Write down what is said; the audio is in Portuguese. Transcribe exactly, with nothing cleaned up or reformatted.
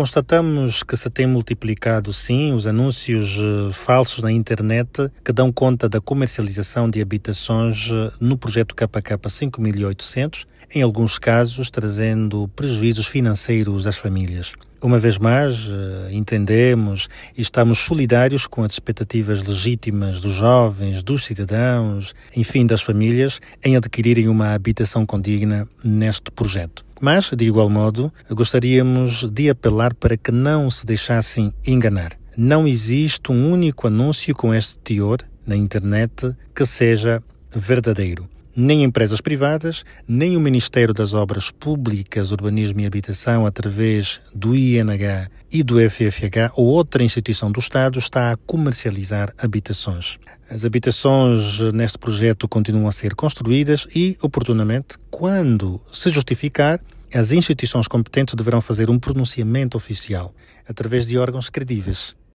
Constatamos que se tem multiplicado, sim, os anúncios uh, falsos na internet que dão conta da comercialização de habitações uh, no projeto K K cinco mil e oitocentos, em alguns casos trazendo prejuízos financeiros às famílias. Uma vez mais, uh, entendemos e estamos solidários com as expectativas legítimas dos jovens, dos cidadãos, enfim, das famílias, em adquirirem uma habitação condigna neste projeto. Mas, de igual modo, gostaríamos de apelar para que não se deixassem enganar. Não existe um único anúncio com este teor na internet que seja verdadeiro. Nem empresas privadas, nem o Ministério das Obras Públicas, Urbanismo e Habitação, através do I N H e do F F H ou outra instituição do Estado, está a comercializar habitações. As habitações neste projeto continuam a ser construídas e, oportunamente, quando se justificar, as instituições competentes deverão fazer um pronunciamento oficial, através de órgãos credíveis.